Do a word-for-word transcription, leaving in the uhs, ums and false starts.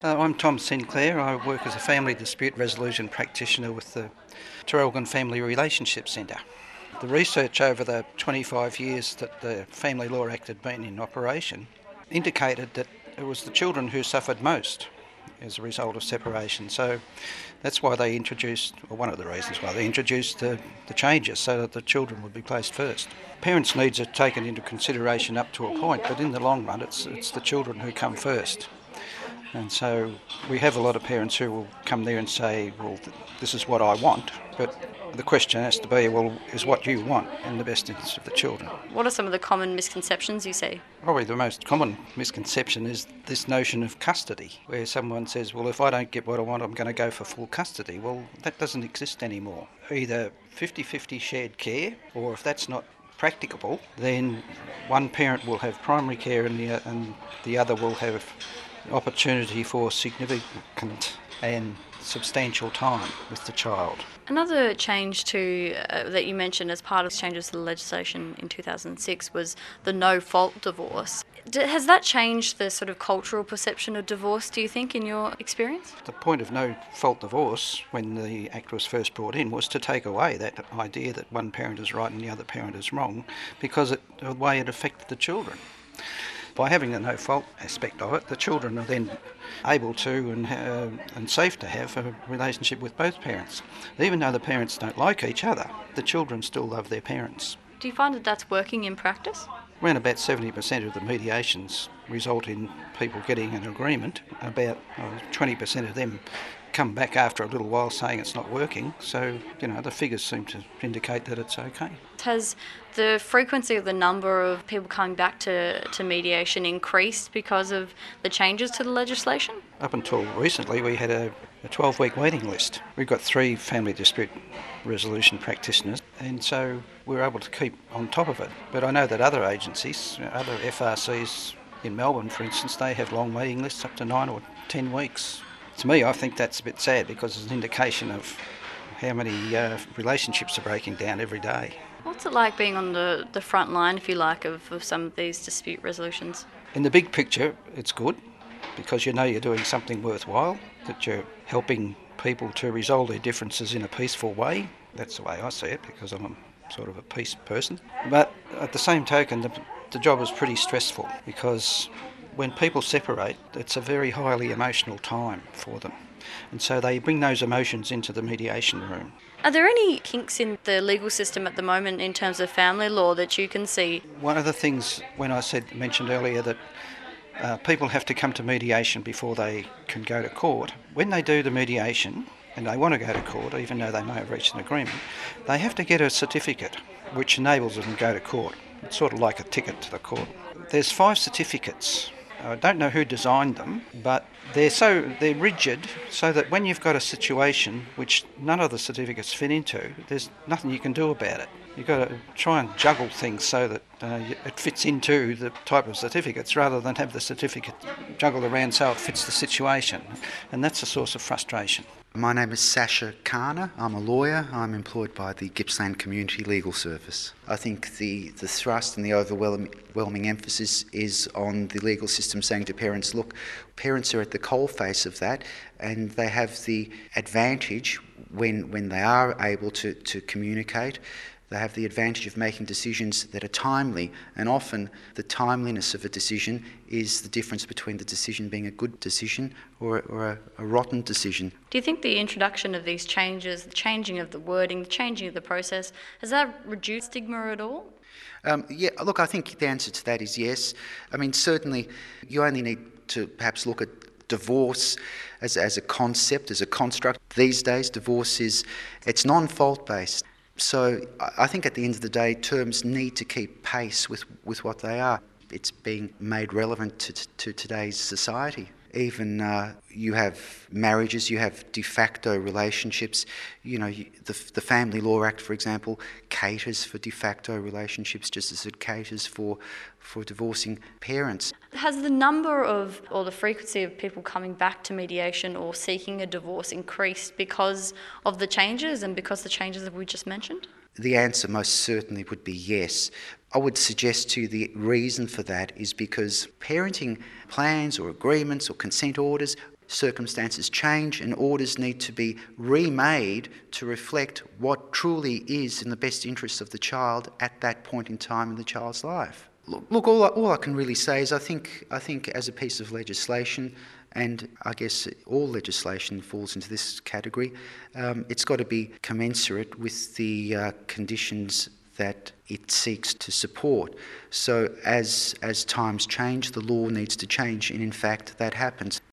Uh, I'm Tom Sinclair. I work as a family dispute resolution practitioner with the Traralgon Family Relationship Centre. The research over the twenty-five years that the Family Law Act had been in operation indicated that it was the children who suffered most as a result of separation. So that's why they introduced, or one of the reasons why they introduced the, the changes, so that the children would be placed first. Parents' needs are taken into consideration up to a point, but in the long run it's, it's the children who come first. And so we have a lot of parents who will come there and say, well, th- this is what I want, but the question has to be, well, is what you want in the best interest of the children? What are some of the common misconceptions you see? Probably the most common misconception is this notion of custody, where someone says, well, if I don't get what I want, I'm going to go for full custody. Well, that doesn't exist anymore. Either fifty-fifty shared care, or if that's not practicable, then one parent will have primary care and the, and the other will have opportunity for significant and substantial time with the child. Another change to uh, that you mentioned as part of changes to the legislation in two thousand six was the no-fault divorce. D- has that changed the sort of cultural perception of divorce, do you think, in your experience? The point of no-fault divorce, when the Act was first brought in, was to take away that idea that one parent is right and the other parent is wrong, because it, the way it affected the children. By having the no-fault aspect of it, the children are then able to and, uh, and safe to have a relationship with both parents. Even though the parents don't like each other, the children still love their parents. Do you find that that's working in practice? Around about seventy percent of the mediations result in people getting an agreement. About uh, twenty percent of them come back after a little while saying it's not working. So, you know, the figures seem to indicate that it's okay. Has the frequency of the number of people coming back to, to mediation increased because of the changes to the legislation? Up until recently, we had a, a twelve-week waiting list. We've got three family dispute resolution practitioners, and so we're able to keep on top of it. But I know that other agencies, other F R Cs in Melbourne, for instance, they have long waiting lists up to nine or ten weeks. To me, I think that's a bit sad because it's an indication of how many uh, relationships are breaking down every day. What's it like being on the, the front line, if you like, of, of some of these dispute resolutions? In the big picture, it's good because you know you're doing something worthwhile, that you're helping people to resolve their differences in a peaceful way. That's the way I see it because I'm a, sort of a peace person. But at the same token, the, the job is pretty stressful because when people separate, it's a very highly emotional time for them. And so they bring those emotions into the mediation room. Are there any kinks in the legal system at the moment in terms of family law that you can see? One of the things, when I said mentioned earlier that uh, people have to come to mediation before they can go to court, when they do the mediation and they want to go to court, even though they may have reached an agreement, they have to get a certificate which enables them to go to court. It's sort of like a ticket to the court. There's five certificates. I don't know who designed them, but they're so they're rigid so that when you've got a situation which none of the certificates fit into, there's nothing you can do about it. You've got to try and juggle things so that uh, it fits into the type of certificates rather than have the certificate juggled around so it fits the situation. And that's a source of frustration. My name is Sasha Kana. I'm a lawyer. I'm employed by the Gippsland Community Legal Service. I think the, the thrust and the overwhelming emphasis is on the legal system saying to parents, look, parents are at the coalface of that and they have the advantage when, when they are able to, to communicate. They have the advantage of making decisions that are timely, and often the timeliness of a decision is the difference between the decision being a good decision or, or a, a rotten decision. Do you think the introduction of these changes, the changing of the wording, the changing of the process, has that reduced stigma at all? Um, yeah, look, I think the answer to that is yes. I mean, certainly you only need to perhaps look at divorce as, as a concept, as a construct. These days, divorce is, it's non-fault based. So I think at the end of the day, terms need to keep pace with, with what they are. It's being made relevant to, to today's society. Even uh, you have marriages, you have de facto relationships. You know, you, the, the Family Law Act, for example, caters for de facto relationships just as it caters for, for divorcing parents. Has the number of, or the frequency of people coming back to mediation or seeking a divorce increased because of the changes and because the changes that we just mentioned? The answer most certainly would be yes. I would suggest to you the reason for that is because parenting plans or agreements or consent orders circumstances change and orders need to be remade to reflect what truly is in the best interests of the child at that point in time in the child's life. Look, look all, I, all I can really say is I think, I think as a piece of legislation, and I guess all legislation falls into this category, um, it's got to be commensurate with the uh, conditions that it seeks to support. So as, as times change, the law needs to change, and in fact that happens.